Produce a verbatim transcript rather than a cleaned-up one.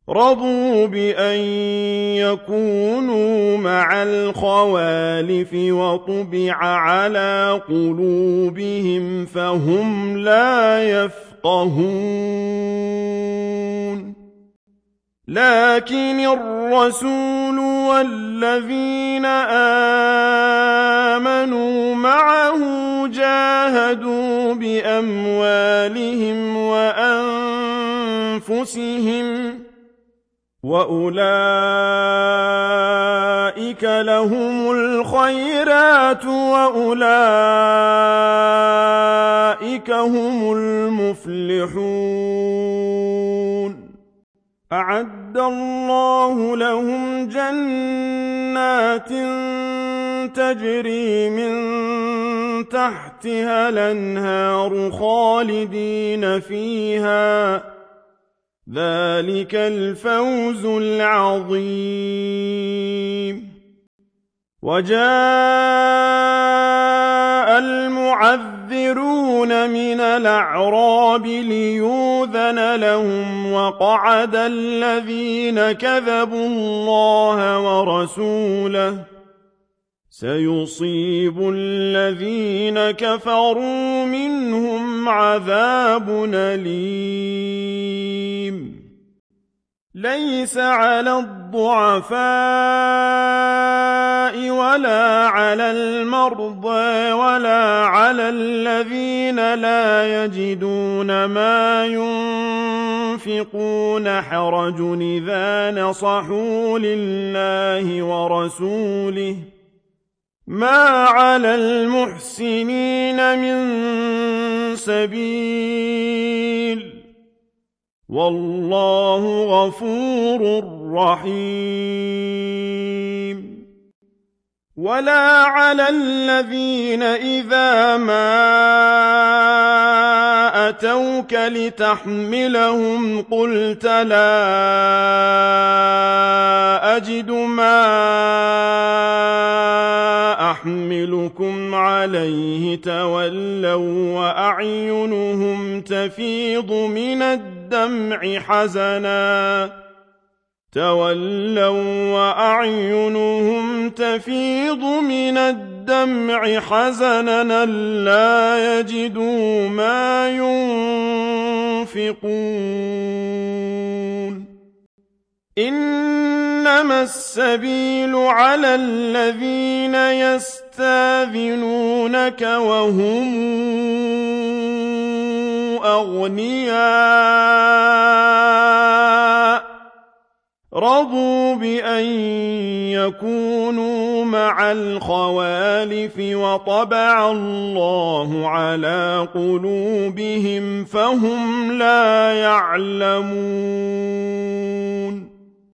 رضوا بأن يكونوا مع الخوالف وطبع على قلوبهم فهم لا يفقهون لكن الرسول والذين آمنوا معه جاهدوا بأموالهم وأنفسهم وأولئك لهم الخيرات وأولئك هم المفلحون أعد الله لهم جنات تجري من تحتها الأنهار خالدين فيها ذلك الفوز العظيم وجاء المعذرون من الأعراب ليؤذن لهم وقعد الذين كذبوا الله ورسوله سيصيب الذين كفروا منهم عذاب أليم ليس على الضعفاء ولا على المرضى ولا على الذين لا يجدون ما ينفقون حرج إذا نصحوا لله ورسوله ما على المحسنين من سبيل والله غفور رحيم ولا على الذين إذا ما أتوك لتحملهم قلت لا أجد ما أحملكم عليه تولوا وأعينهم تفيض من الدمع حزنا تولوا وأعينهم تفيض من الدمع حزنا لا يجدوا ما ينفقون إنما السبيل على الذين يستاذنونك وهم أغنياء رضوا بأن يكونوا مع الخوالف وطبع الله على قلوبهم فهم لا يعلمون